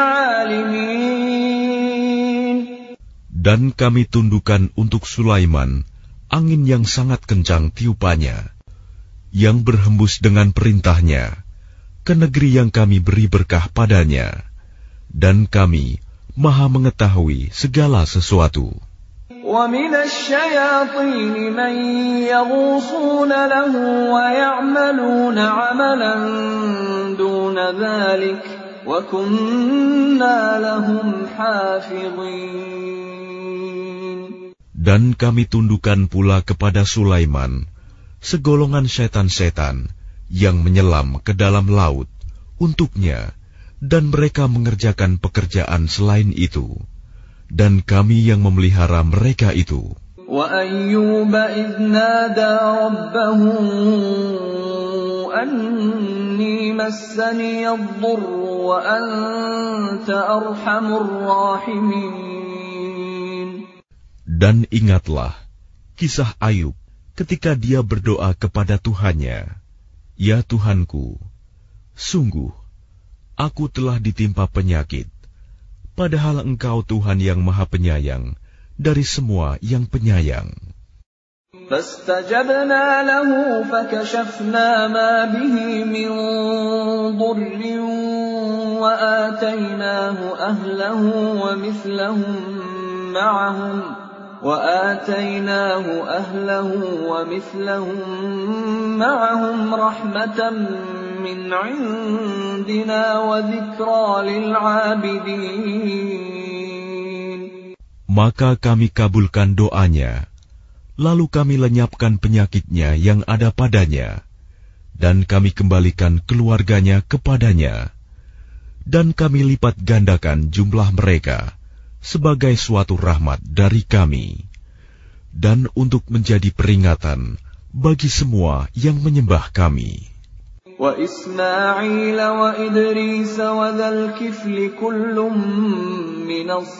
Speaker 1: عَالِمِينَ.
Speaker 2: Dan kami tundukkan untuk Sulaiman angin yang sangat kencang tiupannya, yang berhembus dengan perintahnya ke negeri yang kami beri berkah padanya, dan kami maha mengetahui segala sesuatu.
Speaker 1: وَمِنَ الشَّيَاطِينِ مَن يَغُوصُونَ لَهُ وَيَعْمَلُونَ عَمَلًا دُونَ ذَلِكَ وَكُنَّا لَهُمْ حَافِظِينَ.
Speaker 2: Dan kami tundukkan pula kepada Sulaiman segolongan setan-setan yang menyelam ke dalam laut untuknya, dan mereka mengerjakan pekerjaan selain itu, dan kami yang memelihara mereka itu.
Speaker 1: وَأَيُّوبَ إِذْ نَادَى رَبَّهُ أَنِّي مَسَّنِيَ الضُّرُّ وَأَنْتَ أَرْحَمُ الرَّاحِمِينَ.
Speaker 2: Dan ingatlah kisah Ayub ketika dia berdoa kepada Tuhannya, "Ya Tuhanku, sungguh aku telah ditimpa penyakit, padahal Engkau Tuhan yang Maha Penyayang dari semua yang penyayang."
Speaker 1: فَاسْتَجَبْنَا لَهُ فَكَشَفْنَا مَا بِهِ مِنْ ضُرٍّ وَآتَيْنَاهُ أَهْلَهُ وَمِثْلَهُم مَّعَهُمْ رَحْمَةً مِّنْ عِندِنَا وَذِكْرَىٰ لِلْعَابِدِينَ.
Speaker 2: Maka kami kabulkan doanya, lalu kami lenyapkan penyakitnya yang ada padanya, dan kami kembalikan keluarganya kepadanya, dan kami lipat gandakan jumlah mereka sebagai suatu rahmat dari kami, dan untuk menjadi peringatan bagi semua yang menyembah kami.
Speaker 1: Wa Ismail wa Idris wa dzal kifli kullum minas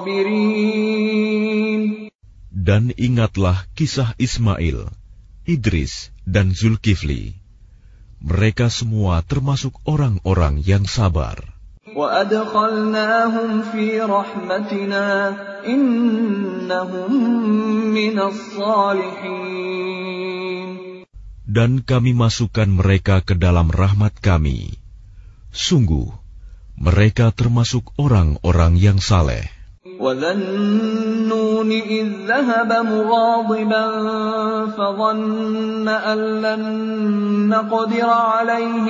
Speaker 1: sabirin.
Speaker 2: Dan ingatlah kisah Ismail, Idris, dan Zulkifli. Mereka semua termasuk orang-orang yang sabar.
Speaker 1: وَأَدْخَلْنَاهُمْ فِي رَحْمَتِنَا إِنَّهُمْ مِنَ الصَّالِحِينَ.
Speaker 2: Dan kami masukkan mereka ke dalam rahmat kami. Sungguh, mereka termasuk orang-orang yang saleh.
Speaker 1: وَذَا النُّونِ إِذ ذَهَبَ مُغَاضِبًا فَظَنَّ أَن لَّن نَّقْدِرَ عَلَيْهِ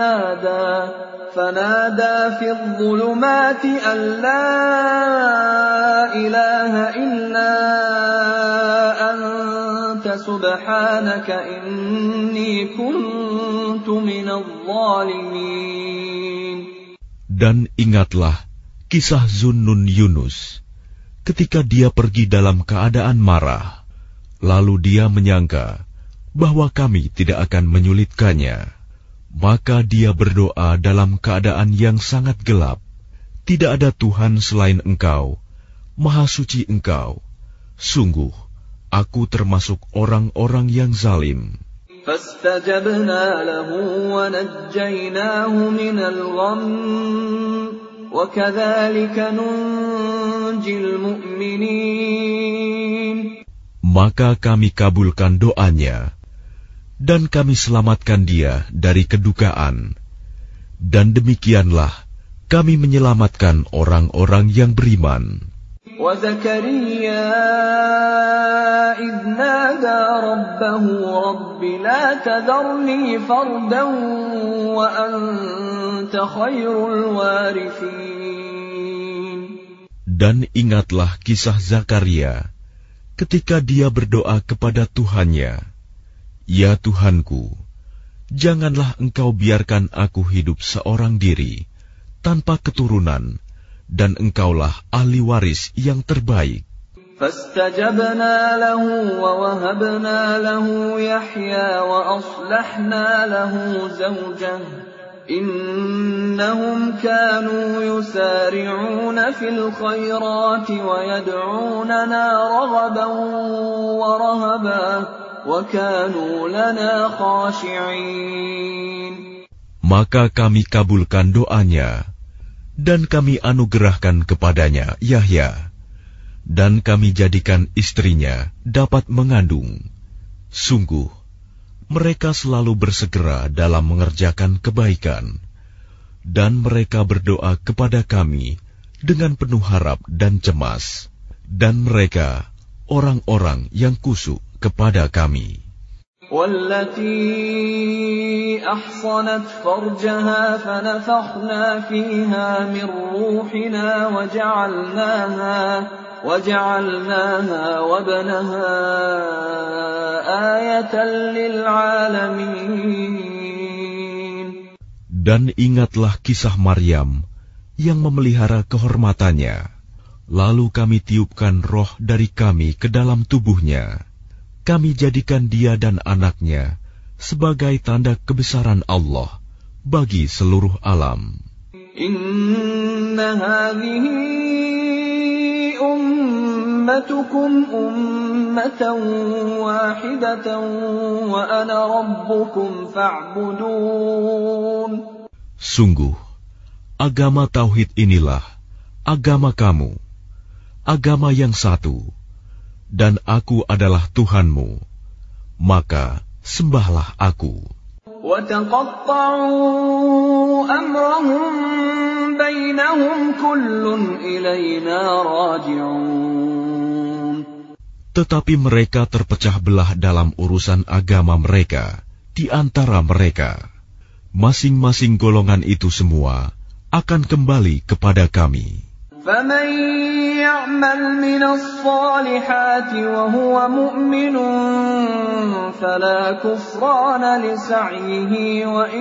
Speaker 1: فنادى في الظلمات أن لا إله إلا أنت سبحانك إني كنت من الظالمين.
Speaker 2: Dan ingatlah kisah Zunnun Yunus ketika dia pergi dalam keadaan marah, lalu dia menyangka bahwa kami tidak akan menyulitkannya. Maka dia berdoa dalam keadaan yang sangat gelap. Tidak ada Tuhan selain Engkau, Maha Suci Engkau. Sungguh, aku termasuk orang-orang yang zalim.
Speaker 1: فَاسْتَجَبْنَا لَهُ وَنَجَّيْنَاهُ مِنَ الْغَمِّ وَكَذَلِكَ نُنْجِي الْمُؤْمِنِينَ.
Speaker 2: Maka kami kabulkan doanya, dan kami selamatkan dia dari kedukaan. Dan demikianlah kami menyelamatkan orang-orang yang beriman.
Speaker 1: وَزَكَرِيَّا إِذْ نَادَى رَبَّهُ رَبِّ لَا تَذَرْنِي فَرْدًا وَأَنْتَ خَيْرُ الْوَارِثِينَ. Dan
Speaker 2: ingatlah kisah Zakaria ketika dia berdoa kepada Tuhannya, Ya Tuhanku, janganlah Engkau biarkan aku hidup seorang diri, tanpa keturunan, dan Engkaulah ahli waris yang terbaik.
Speaker 1: فَاسْتَجَبْنَا لَهُ وَوَهَبْنَا لَهُ يَحْيَى وَأَصْلَحْنَا لَهُ زَوْجَهُ إِنَّهُمْ كَانُوا يُسَارِعُونَ فِي الْخَيْرَاتِ وَيَدْعُونَنَا رَغَبًا وَرَهَبًا وَكَانُوا لَنَا خَاشِعِينَ.
Speaker 2: Maka kami kabulkan doanya, dan kami anugerahkan kepadanya Yahya, dan kami jadikan istrinya dapat mengandung. Sungguh, mereka selalu bersegera dalam mengerjakan kebaikan, dan mereka berdoa kepada kami dengan penuh harap dan cemas, dan mereka orang-orang yang kusuk kepada kami.
Speaker 1: وَالَّتِي أَحْصَنَتْ فَرْجَهَا فَنَفَخْنَا فِيهَا مِنْ رُوحِنَا وَجَعَلْنَاهَا وَابْنَهَا آيَةً لِلْعَالَمِينَ.
Speaker 2: Dan ingatlah kisah Maryam yang memelihara kehormatannya. Lalu kami tiupkan roh dari kami ke dalam tubuhnya. Kami jadikan dia dan anaknya sebagai tanda kebesaran Allah bagi seluruh alam.
Speaker 1: Inna hadhihi ummatukum ummatan wahidatan wa ana rabbukum fa'budun.
Speaker 2: Sungguh, agama tauhid inilah agama kamu, agama yang satu, dan aku adalah Tuhanmu, maka sembahlah aku.
Speaker 1: وَتَقَطَّعُوا أَمْرَهُمْ بَيْنَهُمْ كُلٌّ إِلَيْنَا رَاجِعُونَ.
Speaker 2: Tetapi mereka terpecah belah dalam urusan agama mereka di antara mereka. Masing-masing golongan itu semua akan kembali kepada kami.
Speaker 1: فَمَن يَعْمَلْ مِنَ الصَّالِحَاتِ وَهُوَ مُؤْمِنٌ فَلَا كُفْرَانَ لِسَعْيِهِ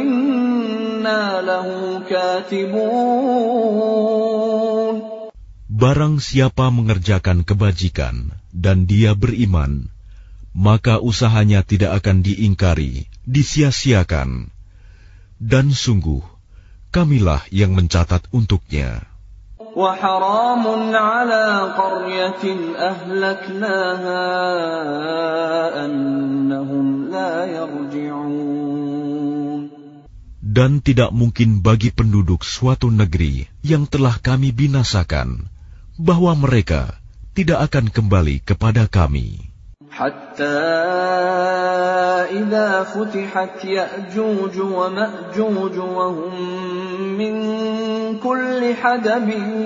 Speaker 1: وَإِنَّا لَهُ كَاتِبُونَ.
Speaker 2: Barang siapa mengerjakan kebajikan dan dia beriman, maka usahanya tidak akan diingkari, disia-siakan. Dan sungguh, kamilah yang mencatat untuknya.
Speaker 1: وَحَرَامٌ عَلَى قَرْيَةٍ أَهْلَكْنَاهَا أَنَّهُمْ لَا يَرْجِعُونَ.
Speaker 2: Dan tidak mungkin bagi penduduk suatu negeri yang telah kami binasakan, bahwa mereka tidak akan kembali kepada kami.
Speaker 1: حَتَّى إِذَا فُتِحَتْ يَأْجُوجُ وَمَأْجُوجُ وَهُمْ مِنْ كُلِّ حَدَبٍ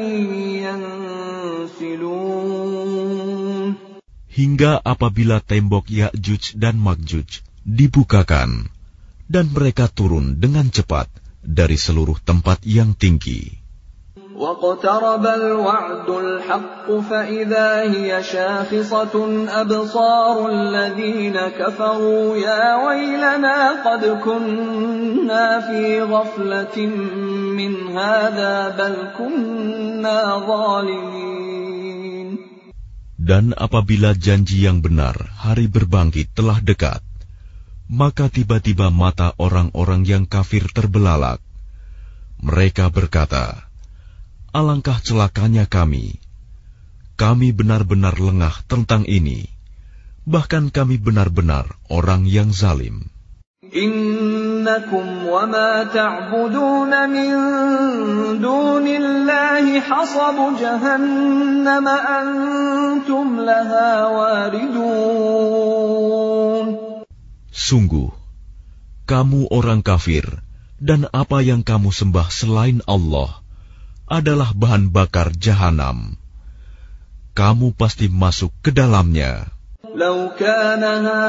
Speaker 1: يَنْسِلُونَ.
Speaker 2: Hingga apabila tembok Ya'juj dan Ma'juj dibukakan, dan mereka turun dengan cepat dari seluruh tempat yang tinggi.
Speaker 1: وَاقْتَرَبَ الْوَعْدُ الْحَقُّ فَإِذَا هِيَ شَاخِصَةٌ أَبْصَارُ الَّذِينَ كَفَرُوا يَا وَيْلَنَا قَدْ كُنَّا فِي غَفْلَةٍ مِّنْ هَذَا بَلْ كُنَّا ظَالِمِينَ.
Speaker 2: Dan apabila janji yang benar, hari berbangkit telah dekat, maka tiba-tiba mata orang-orang yang kafir terbelalak. Mereka berkata, alangkah celakanya kami. Kami benar-benar lengah tentang ini. Bahkan kami benar-benar orang yang zalim.
Speaker 1: Innakum wa ma ta'budun min dunillahi hasabu jahannam antum laha waridun.
Speaker 2: Sungguh, kamu orang kafir dan apa yang kamu sembah selain Allah adalah bahan bakar jahanam. Kamu pasti masuk ke dalamnya.
Speaker 1: Lau kana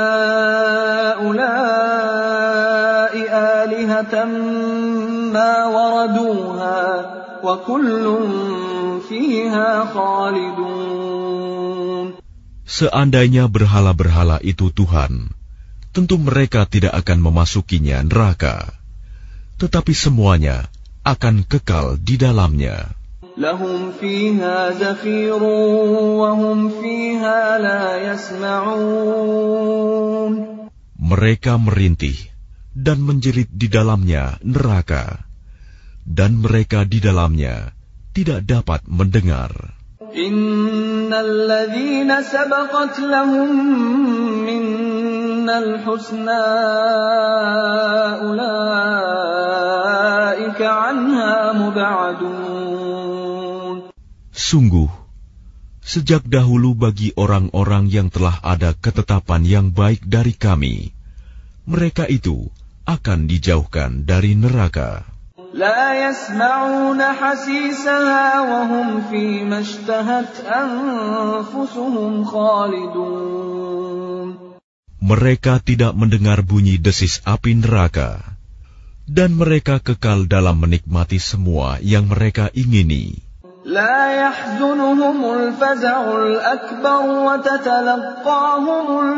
Speaker 1: haula'i alihatan ma waraduha wa kullun fiha khalidun.
Speaker 2: Seandainya berhala-berhala itu Tuhan, tentu mereka tidak akan memasukinya neraka. Tetapi semuanya akan kekal di dalamnya.
Speaker 1: Lahum fiha zafirun wa hum fiha la yasma'un.
Speaker 2: Mereka merintih dan menjerit di dalamnya neraka, dan mereka di dalamnya tidak dapat mendengar.
Speaker 1: Innal ladzina sabaqat lahum minnal husna ulaika anha mub'adun.
Speaker 2: Sungguh, sejak dahulu bagi orang-orang yang telah ada ketetapan yang baik dari kami, mereka itu akan dijauhkan dari neraka.
Speaker 1: La yasma'una hasisaha wa hum fi mashtahat anfusuhum khalidun.
Speaker 2: Mereka tidak mendengar bunyi desis api neraka, dan mereka kekal dalam menikmati semua yang mereka ingini.
Speaker 1: La yahzunuhumul faza'ul akbar wa tatalaqahumul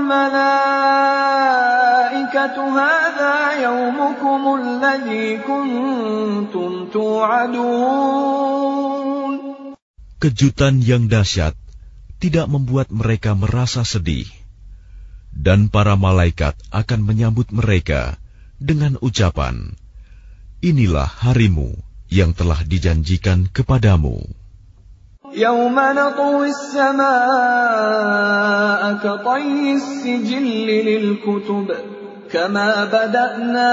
Speaker 1: malaikatu hadha yawmukumul ladzi kuntum tu'adun.
Speaker 2: Kejutan yang dahsyat tidak membuat mereka merasa sedih, dan para malaikat akan menyambut mereka dengan ucapan, inilah harimu yang telah dijanjikan kepadamu.
Speaker 1: Yawma natwi as-samaa'a katayyi as-sijilli lil-kutub kama bada'na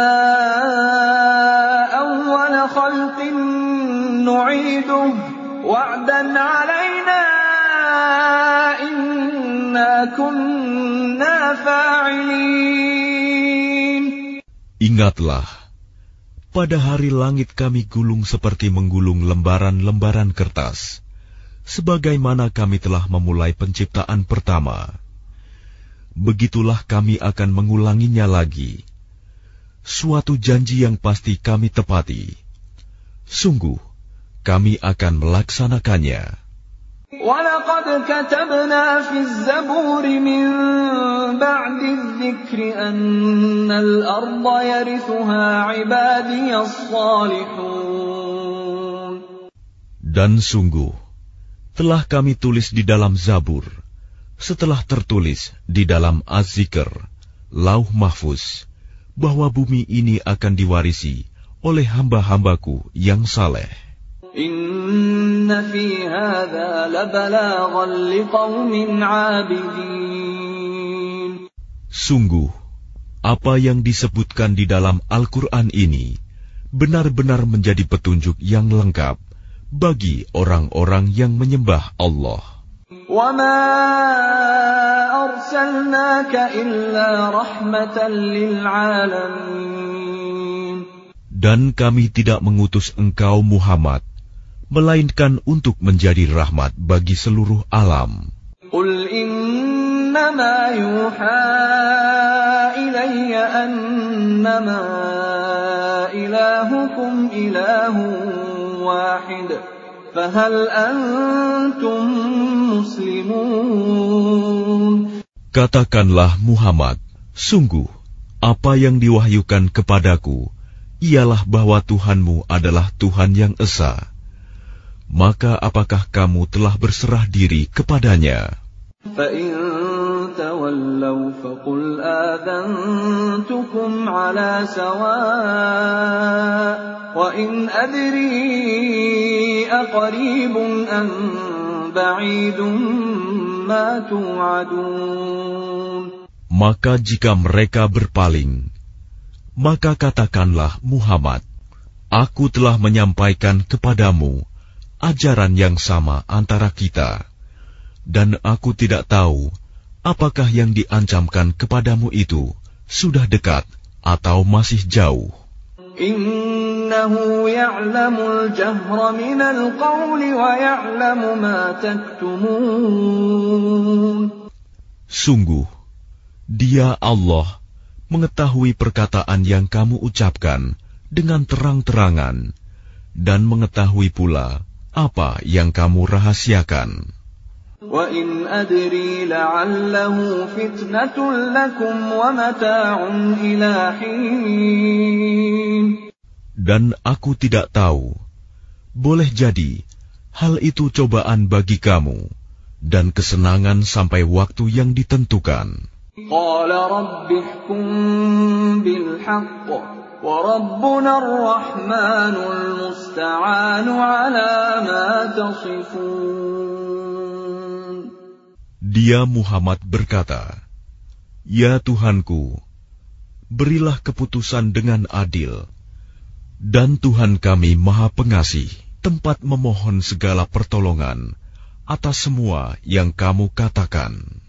Speaker 1: awwala khalqin nu'iduhu wa'dan 'alaina inna kunna fa'ilin.
Speaker 2: Ingatlah, pada hari langit kami gulung seperti menggulung lembaran-lembaran kertas, sebagaimana kami telah memulai penciptaan pertama. Begitulah kami akan mengulanginya lagi. Suatu janji yang pasti kami tepati. Sungguh, kami akan melaksanakannya.
Speaker 1: وَلَقَدْ كَتَبْنَا فِي الزَّبُورِ مِنْ بَعْدِ الذِّكْرِ أَنَّ الْأَرْضَ يَرِثُهَا عِبَادِيَ الصَّالِحُونَ.
Speaker 2: Dan sungguh, telah kami tulis di dalam Zabur, setelah tertulis di dalam Az-Zikr, Lauh Mahfuz, bahwa bumi ini akan diwarisi oleh hamba-hambaku yang saleh.
Speaker 1: Inna fi hadza labalaghan liqaumin 'abidin.
Speaker 2: Sungguh, apa yang disebutkan di dalam Al-Quran ini benar-benar menjadi petunjuk yang lengkap bagi orang-orang yang menyembah Allah.
Speaker 1: وَمَا أَرْسَلْنَاكَ إِلَّا رَحْمَةً لِلْعَالَمِينَ.
Speaker 2: Dan kami tidak mengutus engkau Muhammad, melainkan untuk menjadi rahmat bagi seluruh alam.
Speaker 1: قُلْ إِنَّمَا يُوحَى إِلَيَّ أَنَّمَا إِلَٰهُكُمْ إِلَٰهٌ وَاحِدٌ فَهَلْ أَنْتُمْ مُسْلِمُونَ.
Speaker 2: Katakanlah Muhammad, sungguh apa yang diwahyukan kepadaku ialah bahwa Tuhanmu adalah Tuhan yang esa. Maka apakah kamu telah berserah diri kepadanya?
Speaker 1: فَإِن تَوَلَّوْا فَقُلْ آذَنْتُكُمْ عَلَى سَوَاءٍ وَإِنْ أَدْرِي أَقَرِيبٌ أَمْ بَعِيدٌ مَا تُوعَدُونَ.
Speaker 2: Maka jika mereka berpaling, maka katakanlah Muhammad, aku telah menyampaikan kepadamu ajaran yang sama antara kita, dan aku tidak tahu apakah yang diancamkan kepadamu itu sudah dekat atau masih jauh.
Speaker 1: Innahu ya'lamul jahra minal qawli wa ya'lamu ma taktumun.
Speaker 2: Sungguh, Dia Allah mengetahui perkataan yang kamu ucapkan dengan terang-terangan dan mengetahui pula apa yang kamu rahasiakan.
Speaker 1: وَإِنْ أَدْرِي لَعَلَّهُ فِتْنَةٌ لَكُمْ وَمَتَاعٌ إِلَى حِينٍ.
Speaker 2: Dan aku tidak tahu, boleh jadi hal itu cobaan bagi kamu dan kesenangan sampai waktu yang ditentukan.
Speaker 1: قَالَ رَبِّ احْكُم بِالْحَقِّ وَرَبُّنَا الرَّحْمَنُ الْمُسْتَعَانُ عَلَى مَا تَصِفُونَ.
Speaker 2: Dia Muhammad berkata, Ya Tuhanku, berilah keputusan dengan adil, dan Tuhan kami Maha Pengasih, tempat memohon segala pertolongan atas semua yang kamu katakan.